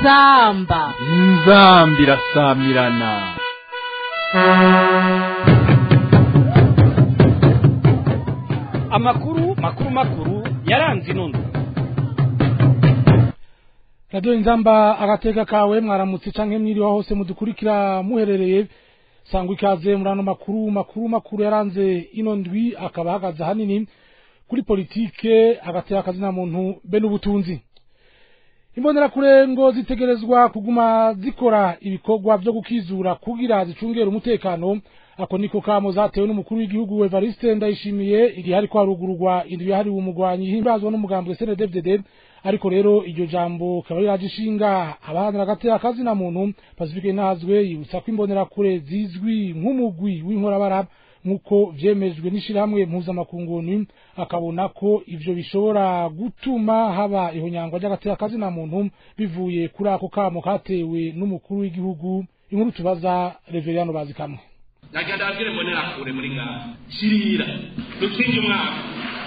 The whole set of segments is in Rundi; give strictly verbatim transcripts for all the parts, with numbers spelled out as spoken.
inzamba inzamba irasamirana. Amakuru makuru makuru yaranze inondo. Radio Inzamba agateka kawe mwaramutse canke mwiriwa hose mudukurikira muherereye sangwa ikaze murano makuru makuru makuru yaranze ino ndwi akaba hagaze hanini kuri politike agateka kazi na muntu be n'ubutunzi. Imbonera kure ngo zitegerezwa kuguma zikora ibikorwa byo gukizura kugira zicungera umutekano. Ako niko kamo zatewe n'umukuru w'igihugu Evariste Ndayishimiye iri hari kwarugururwa indwi hari umugwanyi himbazwa n'umugambwe C N D D F D D. Ariko rero iryo jambo kaba riragishinga abahanira agateka kazi na muntu. Pacifique Ntazwe yibutsa ko imbonera kure zizwi nk'umugwi w'inkorabara nkuko vyemejwe n'ishiramwe mpuzamakungu, akabona ko ivyo bishobora gutuma haba ihonyangwa ry'agateka kazi na muntu bivuye kuri ako kamo katewe n'umukuru w'igihugu. Inkuru tubaza Reverendo Bazikamwe. Nagenda abwire mbonera kure muri ngaha shirira dukinge umwaka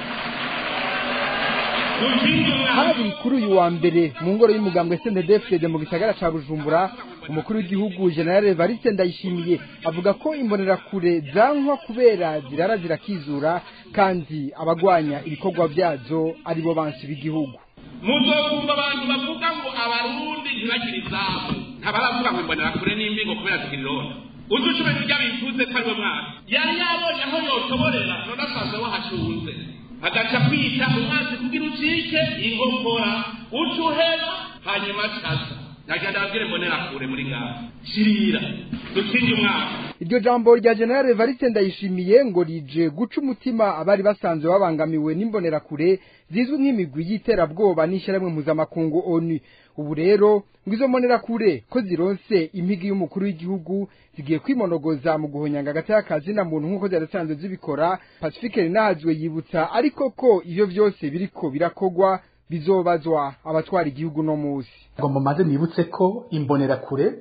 hari kuri uyu wa mbere mu ngoro y'umugambwe C N D D F D mu gisagara ca Bujumbura. Umukuru w'igihugu General Evariste Ndayishimiye avuga ko imbonera kure zankwa kubera zirara zirakizura kandi abagwanya ibikorwa byazo ari bo bansi b'igihugu. Muzokumva abantu bavuga ngo abarundi ntibakiri zabo ntabaravuga ngo imbonera kure n'imbingo kubera zigirona uzucube n'ijya bifuze ko ari bo mwaka yari yabonye aho yotoborera none asanze wahacunze agaca kwita umwanzi kugira ucike inkokora ucuhera hanyuma caza nagenda abwire mbonera kure muri ngaha shirira dukinge umwaka. Iryo jambo rya General Evariste Ndayishimiye ngo rije guca umutima abari basanzwe babangamiwe n'imbonera kure zizwi nk'imigwi y'iterabwoba n'ishyirahamwe mpuzamakungu O N U. Ubu rero ngizo mbonera kure ko zironse impigi y'umukuru w'igihugu zigiye kwimonogoza mu guhonyanga agateka kazi na muntu nkuko zarasanzwe zibikora. Pacifique Ntazwe yibutsa ariko ko ivyo vyose biriko birakogwa bizobazwa abatwara igihugu no musi. Ngo mumaze nibutse ko imbonera kure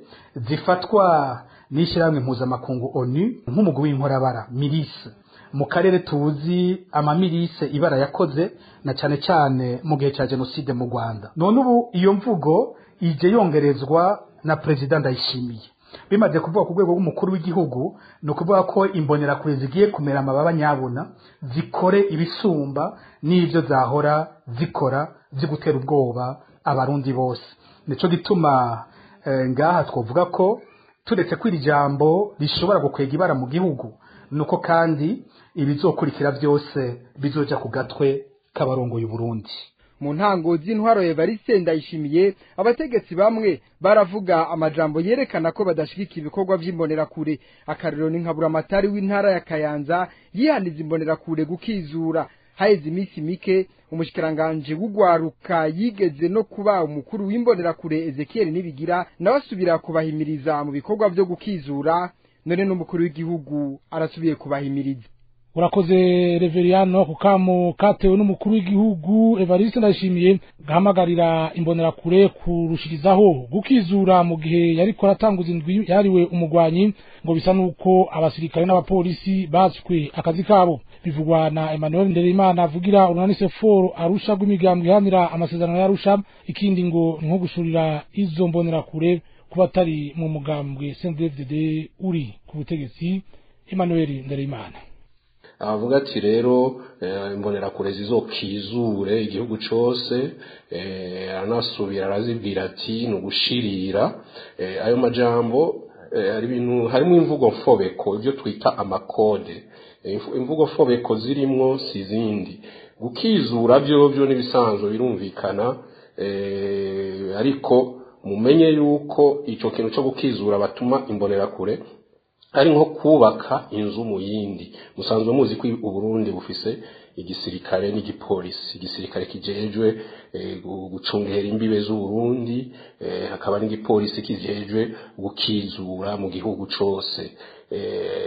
zifatwa n'ishyirahamwe mpuzamakungu O N U nk'umugwi w'inkorabara milise mu karere tuzi amamilise ibara yakoze na cyane cyane mu gihe cya genocide mu Rwanda. None ubu iyo mvugo ije yongerezwa na President Ndayishimiye bimaze kuvuga ku rwego rw'umukuru w'igihugu, no kuvuga ko imbonera kure zigiye kumera amababa nyabuna zikore ibisumba n'ivyo zahora zikora zigutera ubwoba abarundi bose. Nico gituma e, ngaha twovuga ko turetse kwiri jambo rishobora gukwega ibara mu gihugu, nuko kandi ibizokurikira byose bizoja ku gatwe k'abarongo y'u Burundi. Mu ntango z'intwaro Evariste Ndayishimiye abategetsi bamwe baravuga amajambo yerekana ko badashigikira ibikorwa by'imbonera kure. Akarero ni nkabura amatari w'intara ya Kayanza yihaniza imbonera kure gukizura. Haize imisi mike umushikiranganje w'ugwaruka yigeze no kuba umukuru w'imbonera kure Ezekiel Nibigira nabasubira kubahimiriza mu bikorwa byo gukizura. None n'umukuru w'igihugu arasubiye kubahimiriza. Urakoze Reveriano kukamo katewe n'umukuru w'igihugu Evariste Ndayishimiye gahamagarira imbonera kure kurushirizaho gukizura mu gihe yari ko ratanguza indwi yariwe umugwanyi ngo bisa nuko abasirikare n'abapolisi batswe akazi kabo. Bivugwa na Emmanuel Nderimana avugira Urunani Seforo Arusha rw'imigambwe ihanira amasezerano ya Arusha. Ikindi ngo nko gushurira izo mbonera kure kubatari mu mugambwe C N D D F D D uri ku butegetsi. Emmanuel Nderimana avuga ati rero imbonera kure zizokizure igihugu cose, aranasubira arazibwira ati nugushirira. Ayo majambo ari bintu harimo imvugo mfobeko, ibyo twita amakode. Imvugo mfobeko zirimwo sizindi gukizura byo byo nibisanzwe birumvikana, ariko mumenye yuko ico kintu cyo gukizura batuma imbonera kure ari nko kubaka inzu mu yindi. Musanzwe muzi ko u Burundi bufise igisirikare n'igipolisi. Igisirikare kijejwe e, gucungera imbibe z'u Burundi, e, hakaba n'igipolisi kijejwe gukizura mu gihugu cose, e,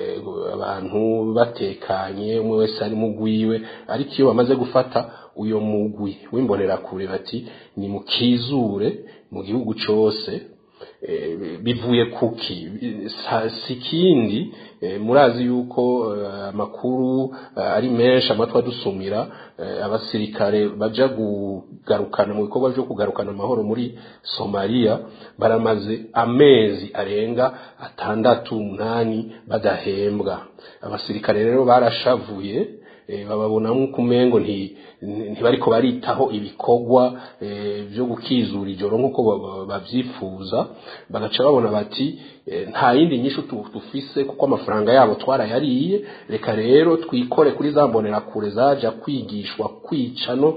abantu batekanye umwe wese ari mugwiwe. Ariko iyo bamaze gufata uyo mugwi w'imbonera kure bati ni mukizure mu gihugu cose, bivuye kuki si kindi murazi yuko amakuru ari menshi amatwa dusumira abasirikare baja kugarukana mu bikorwa byo kugarukana amahoro muri Somalia baramaze amezi arenga atandatu umunani badahembwa. Abasirikare rero barashavuye bababona nk'uko umengo nti ntibariko baritaho ibikorwa byo gukizura ijoro nk'uko babyifuza, bagaca babona bati nta yindi nyishu tufise kuko amafaranga yabo twarayariye, reka rero twikore kuri za mbonera kure zaja kwigishwa kwica no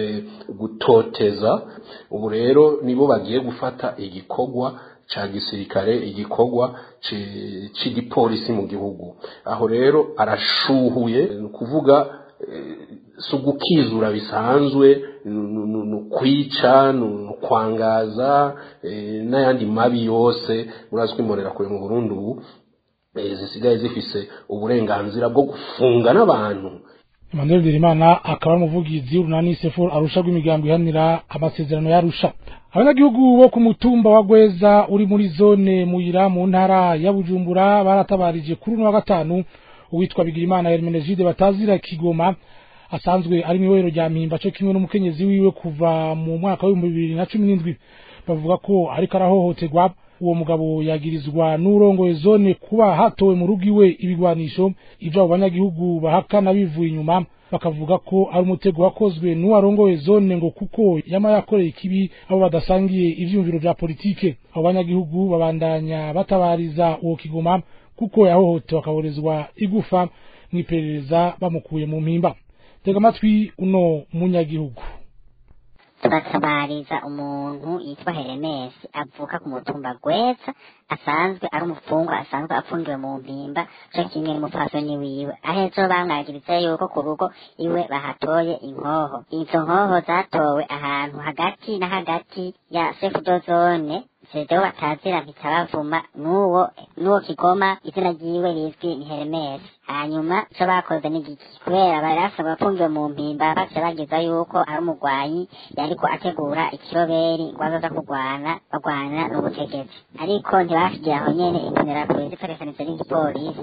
gutoteza. Ubu rero nibo bagiye gufata igikorwa cha gisirikare, igikorwa c'igipolisi mu gihugu. Aho rero arashuhuye kuvuga sugukizura bisanzwe, kwica, kwangaza n'ayandi mabi yose. Murazwi imbonera kure mu Burundi ubu zisigaye zifise uburenganzira bwo gufunga n'abantu. Emmanuel Birimana akaba umuvugizi w'urunani Sefor Arusha rw'imigambi ihanira amasezerano y'Arusha. Abanyagihugu bo ku mutumba wa Gweza uri muri zone Muyira mu ntara ya Bujumbura baratabarije kuri uno wa gatanu uwitwa Bigirimana Hermenegilde Batazira Kigoma asanzwe ari miwero rya Mpimba cyo kimwe n'umukenyezi wiwe kuva mu mwaka wa bibiri na cumi n'indwi. Bavuga ko ariko arahohoterwa. Uwo mugabo yagirizwa n'urongoye zone kuba hatowe mu rugo iwe ibigwanisho ivyo abanyagihugu bahakana bivuye inyuma, bakavuga ko ari umutego wakozwe n'uwarongoye zone ngo kuko yama yakoreye ikibi abo badasangiye ivyumviro vya politike. Abo banyagihugu babandanya batabariza uwo Kigoma kuko yahohotewe akaborezwa igufa mwiperereza bamukuye mu Mpimba. Tega amatwi uno munyagihugu. Turatabariza umuntu yitwa Hermes avuka ku mutumba Gweza, asanzwe ari umufungwa, asanzwe apfungiwe mu Mpimba cyo kimwe n'umupfasoni wiwe. Ahejo bamwagiriza yuko ku rugo iwe bahatoye inkoho. Izo nkoho zatowe ahantu hagati na hagati ya Sefudo zone Sedeo Batazira Bitabavuma nuwo nuwo Kigoma, izina ryiwe rizwi ni Hermes. Hanyuma cyo bakoze n'igiki kubera barasa bafungiwe mu Mpimba, bace bageza yuko ari umugwanyi yariko ategura ikiroberi ngo azaza kugwana bagwana n'ubutegetsi, ariko ntibashigira aho nyene imbonera kure zifaresanije n'igipolisi.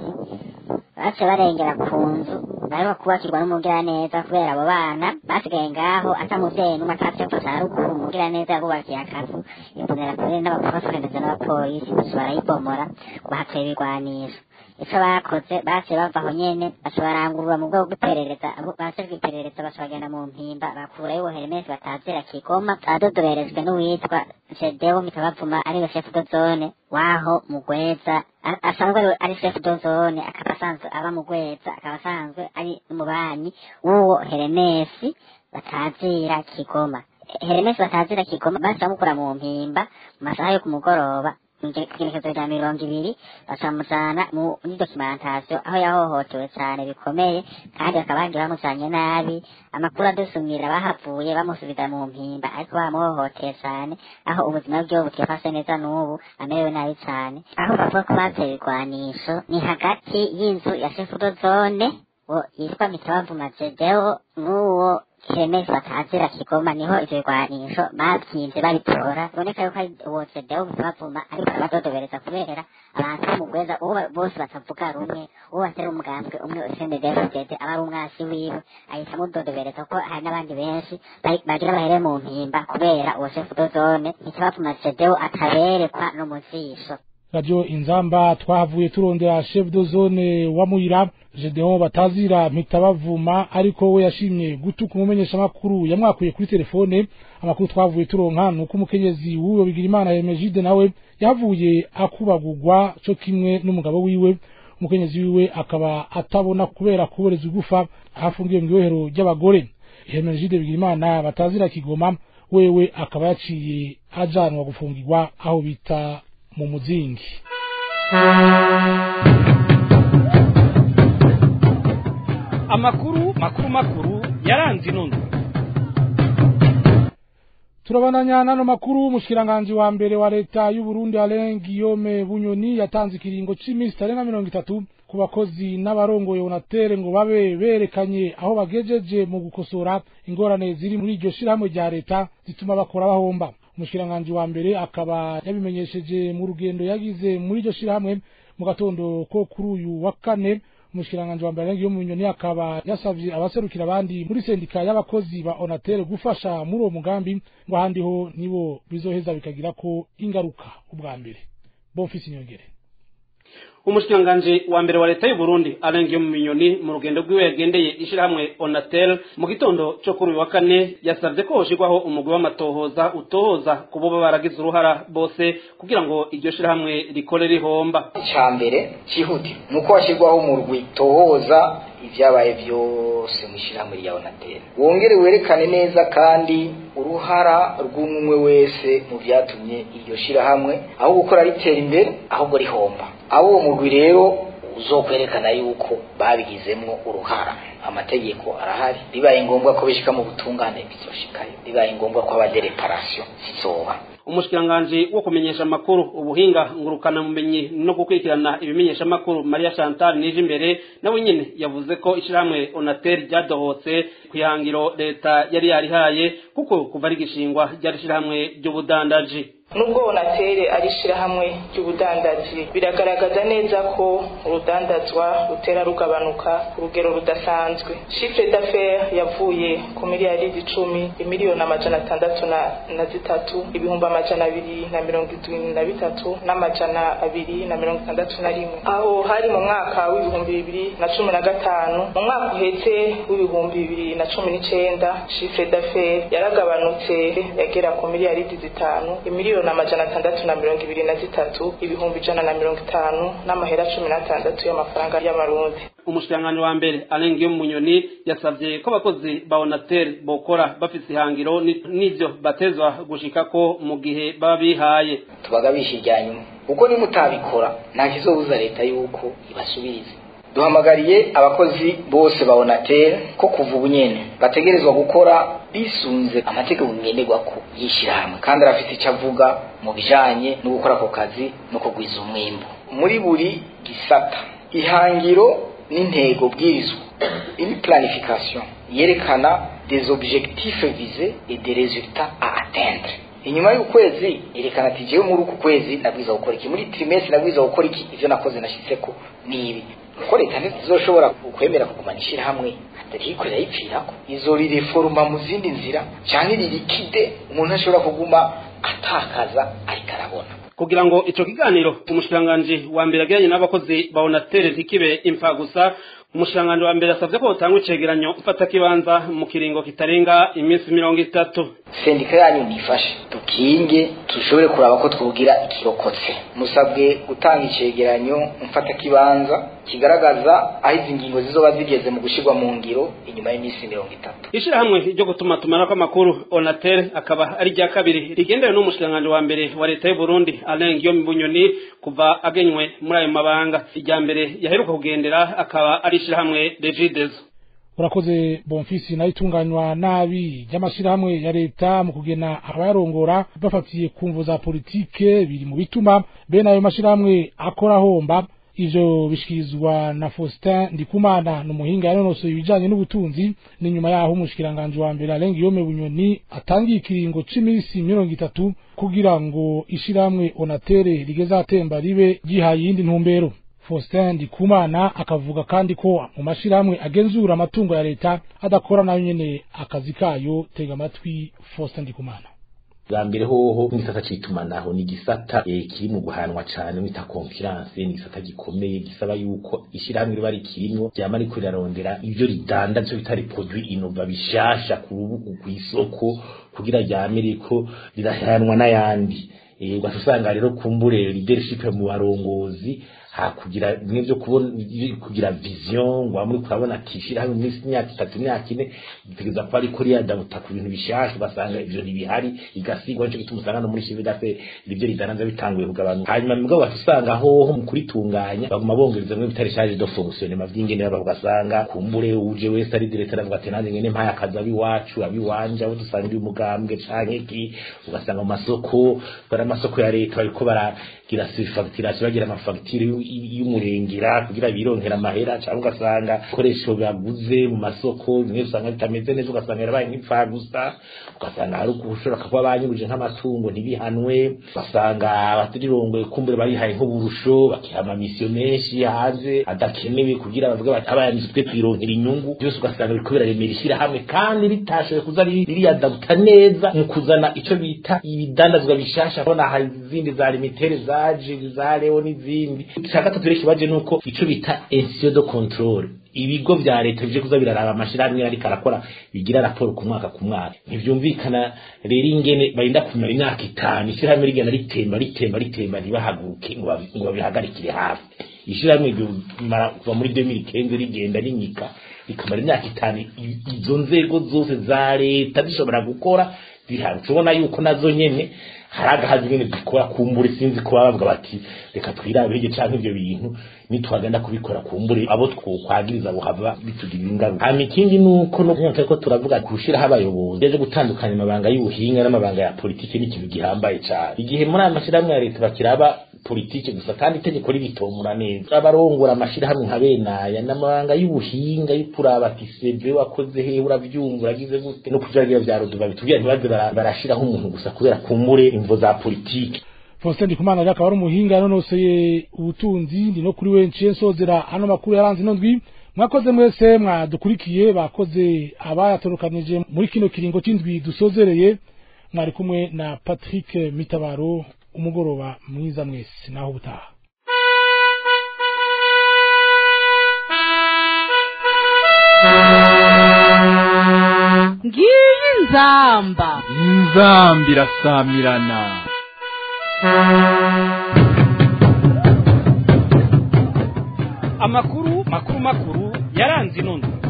Bace barengera ku nzu bari bakubakirwa n'umugira neza kubera abo bana basigaye ngaho atamuvyeyi n'umwe atavyo ca ruguru. Umugira neza yabubakiye akazu imbonera kure n'abafaransa n'abapolisi barayibomora bahateye ibigwanisho. Ico bakoze bace bava aho nyene bashobarangurura mu bwo guperereza, abo bace guperereza bashobagenda mu Mpimba bakurayo uwo Hermes Batazira Kigoma adodoberejwe n'uwitwa Sedeo Bitabavuma ari chef de zone waho mu Gweza, asanzwe ari chef de zone, akaba asanzwe aba mu Gweza, akaba asanzwe ari umubanyi w'uwo Hermes Batazira Kigoma. Hermes Batazira Kigoma basamukura mu Mpimba masaha yo kumugoroba igenekerezo rya mirongo ibiri basamujana mu documentation aho yahohotewe cyane bikomeye, kandi bakaba bagiye bamusanye nabi. Amakuru adusumira bahavuye bamusubiza mu Mpimba, ariko bamuhohoteye cyane aho ubuzima bwe butifashe neza n'ubu amerewe nabi cyane. Aho bavuga ko bateye ibigwanisho ni hagati y'inzu ya chef de zone wo yitwa Bitabavuma Sedeo n'uwo Hermes Batazira Kigoma, niho ivyo bigwanisho bavyimvye babitora. Boneka yuko ari uwo Sedeo Bitabavuma ariko abadodobereza kubera abantu mu Gweza uwo bose batavuga rumwe, uwo batera umugambwe umwe usende David aba ari umwasi wiwe ahita mudodobereza ko hari n'abandi benshi bagira bahere mu Mpimba kubera uwo chef de zone Bitabavuma Sedeo ataberekwa no muzisho. Radio Inzamba twahavuye turondera chef de zone wa Muyira Gedeon Batazira Bitabavuma, ariko we yashimye gutuka umumenyesha makuru yamwakuye kuri telefone. Amakuru twavuye turonka nuko umukenyezi w'uwo Bigirimana Hermenegilde nawe yavuye akubagurwa cyo kimwe n'umugabo wiwe. Umukenyezi wiwe akaba atabona kubera kuboreza igufa afungiye mu gihohero ry'abagore. Hermenegilde Bigirimana Batazira Kigoma wewe akaba yaciye ajanwa gufungirwa aho bita mu Muzingi. Amakuru makuru makuru yaranze inondo. Turabananya nano makuru. Mushikiranganje wa mbere wa leta y'u Burundi Alain Guillaume Bunyoni yatanze ikiringo c'imisi tarenga mirongo itatu ku bakozi n'abarongoye Onatere ngo babe berekanye aho bagejeje mu gukosora ingorane ziri muri iryo shirahamwe rya leta zituma bakora bahomba. umushikiranganje wa mbere akaba yabimenyesheje mu rugendo yagize muri iryo shirahamwe mu gatondo ko kuri uyu wa kane. Umushikiranganje wa mbere yo mu Bunyoni akaba yasavye abaserukira abandi muri sendika y'abakozi ba Onatel gufasha muri uwo mugambi ngo handi ho nibo bizoheza bikagira ko ingaruka ubwa mbere. Bonfisi Nyongere. Umushikiranganje wa mbere wa leta y'u Burundi Alain mu Bunyoni mu rugendo rwiwe yagendeye ishirahamwe Onatel mu gitondo cyo kuri wa kane yasavye ko hoshigwaho umugwi w'amatohoza utohoza kubo baragize uruhara bose kugira ngo iryo shirahamwe rikore rihomba. Icambere cihuti nuko washigwaho umurwi tohoza ivyabaye byose mu shirahamwe rya Onatel. Wongere werekane neza kandi uruhara rw'umwe wese mu vyatumye iryo shirahamwe aho gukora ritera imbere ahubwo rihomba. Abo mugwi rero uzokwerekana yuko babigizemwo uruhara. Amategeko arahari, bibaye ngombwa ko bishika mu butungane bizoshikayo, bibaye ngombwa ko aba de reparation sizoba. Umushikiranganje wo kumenyesha makuru ubuhinga ngurukana mumenyi no gukurikirana ibimenyesha makuru Maria Chantal nije imbere nawe nyene yavuze ko ishirahamwe Onatel ryadohotse kwihangiro leta yari yarihaye kuko kuva ari gishingwa ryari shirahamwe ry'ubudandaji. Nubwo Onatel ari shirahamwe ry'ubudandaji biragaragaza neza ko urudandazwa rutera rugabanuka ku rugero rudasanzwe. Chiffre d'affaires yavuye ku miliyari icumi, imiliyoni amajana atandatu na zitatu, ibihumbi amajana abiri na mirongo indwi na bitatu n'amajana abiri na mirongo itandatu na rimwe. Aho hari mu mwaka w'ibihumbi bibiri na cumi na gatanu. Mu mwaka uhetse w'ibihumbi bibiri na cumi n'icenda chiffre d'affaires yaragabanutse yagera ku miliyari zitanu, imiliyoni amajana atandatu na mirongo ibiri na zitatu, ibihumbi ijana na mirongo itanu n'amahera cumi n'atandatu y'amafaranga y'amarundi. Umushikiranganje wa mbere Alain mu Bunyoni yasavye ko abakozi ba Onatel bokora bafise ihangiro n'ivyo batezwa gushikako mu gihe baba bihaye. Tubagabisha ijyanyuma uko ni mutabikora nta kizobuza leta yuko ibasubirize. Duhamagariye abakozi bose ba Onatel ko kuva ubunyene bategerezwa gukora bisunze amategeko ngenderwa ko yishirahamwe kandi arafite icyo avuga mu bijanye no gukora ako kazi no kugwiza umwimbo muri buri gisata. Ihangiro n'intego bwirizwa une planification yerekana des objectifs visés et des résultats à atteindre. Inyuma y'ukwezi yerekana ati jewe muri uku kwezi nabwiza gukora iki, muri trimestre nabwiza gukora iki, ivyo nakoze nashitseko nibi. Ko leta ntizoshobora kwemera kugumanishira hamwe atari ikorera yipfirako, izo rireforma mu zindi nzira cyane ririkide umuntu ashobora kuguma atakaza ariko arabona. Kugira ngo ico kiganiro umushiranganje wa mbere agiranye n'abakozi ba Onatel ntikibe impfa gusa, umushiranganje wa mbere asavye ko utangwa icegeranyo ufata kibanza mu kiringo kitarenga iminsi mirongo itatu. Sendika yanyu nifashe tukinge tushobore kuraba ko twugira ikirokotse. Musabwe gutanga icegeranyo mfata kibanza kigaragaza aho izi ngingo zizoba zigeze mu gushirwa mu ngiro inyuma y'iminsi mirongo itatu. Ishirahamwe ryo gutuma tumana kw'amakuru Onatel akaba ari rya kabiri rigendewe n'umushiranganje wa mbere wa leta y'u Burundi Alain mu Bunyoni kuva agenywe muri ayo mabanga. Ijya mbere yaheruka kugendera akaba ari ishirahamwe Regideso. Urakoze Bonfisi. Nayo itunganywa nabi y'amashirahamwe ya leta mu kugena abayarongora bafatiye kumvo za politike biri mu bituma bene ayo mashirahamwe akora homba. Ivyo bishikirizwa na Faustin Ndikumana n'umuhinga yanonosoye ibijanye n'ubutunzi. Ni nyuma yaho umushikiranganje wa mbere Alain mu Bunyoni atangiye ikiringo c'imisi mirongo itatu kugira ngo ishiramwe Onatel rigeza atemba ribe gihaye yindi ntumbero. Faustin Ndikumana akavuga kandi ko mu mashiramwe agenzura amatungo ya leta adakora nayo nyene akazi kayo. Tega amatwi Faustin Ndikumana. Bwa mbere hoho ngisata citumanaho ni gisata e, kiri mu guhanwa cyane mwita confiance, ni gisata gikomeye gisaba yuko ishiramwe riba rikirimo ryama riko rirarondera ivyo ridanda cyo bitari produit innova bishasha ku rubugu kw'isoko kugira ryame riko rirahanwa n'ayandi. E, ugasanga rero kumbure leadership mu barongozi hakugira bimwe byo kubona kugira vision ngo amuri kurabona kishira hamwe n'isi myaka itatu myaka ine bitegeza ko ari kuri yadabuta ku bintu bishasha basanga ivyo ntibihari igasigwa cyo gituma usanga no muri chive d'affaires ibyo ridananza bitanguye kugabanuka. Hanyuma mugabo batusanga ho mu kuritunganya baguma bongereza mwe bitari charge de fonction mavyingene baba ugasanga kumbure uje wese ari directeur avuga ati nanjye ngene mpaya kaza biwacu abiwanje abo dusanga uyu mugambwe canke ki ugasanga mu masoko bara masoko ya leta bariko baragira surfacturation bagira amafacture y'umurengera kugira bironkera amahera cyangwa ugasanga ikoresho baguze mu masoko bimwe usanga bitameze neza ugasanga yarabaye nk'ipfa gusa ugasanga hari ukushobora kuba banyuruje nk'amatungo ntibihanwe ugasanga abatirirongwe kumbure barihaye nk'uburusho bakihama misiyo menshi hanze adakenewe kugira bavuga bati abayanize twe twironkera inyungu byose ugasanga biriko biraremera ishyirahamwe kandi ritashoboye kuza ririyadabuta neza mu kuzana ico bita ibidandazwa bishasha bona hari izindi za limitere zaje za leo n'izindi ushaka tutureke baje nuko ico bita institution de contrôle ibigo vya leta bije kuza biraraba amashirahamwe ari karakora bigira raporo ku mwaka ku mwaka ntivyumvikana rero ingene barinda kumara imyaka itanu ishyirahamwe rigenda ritemba ritemba ritemba ribahaguruke ngo ngo babihagarikire hafi ishyirahamwe mara kuva muri deux mille quinze rigenda rinyika ikamara imyaka itanu izo nzego zose za leta zishobora gukora zihari tubona yuko nazo nyene haragahazi nyene zikora kumbure sinzi ko bavuga bati reka twirabege canke ivyo bintu nitwagenda kubikora kumbure abo twokwagiriza buhava bitugirira ingaruka hama ikindi nuko no kunyaka ko turavuga kushira abayobozi yaje gutandukanya amabanga y'ubuhinga n'amabanga ya politike n'ikintu gihambaye cyane igihe muri amashirahamwe ya leta bakiraba politike gusa kandi itegeko ribitomura neza abarongora amashirahamwe nka benaya n'amabanga y'ubuhinga y'kuraba ati seve wakoze he uravyumva uragize gute no kujagira vya roduva bitubwira ntibaze barashiraho umuntu gusa kubera kumbure imvo za politike Faustin Ndikumana rya akaba ari umuhinga nonoseye ubutunzi ndi no kuri we nciye nsozera ano makuru yaranze ino ndwi mwakoze mwese mwadukurikiye bakoze abayatorokanije muri kino kiringo c'indwi dusozereye mwari kumwe na Patrick Mitabaro umugoroba mwiza mwese naho butaha ngiyi nzamba inzamba irasamirana amakuru makuru makuru yaranze inondo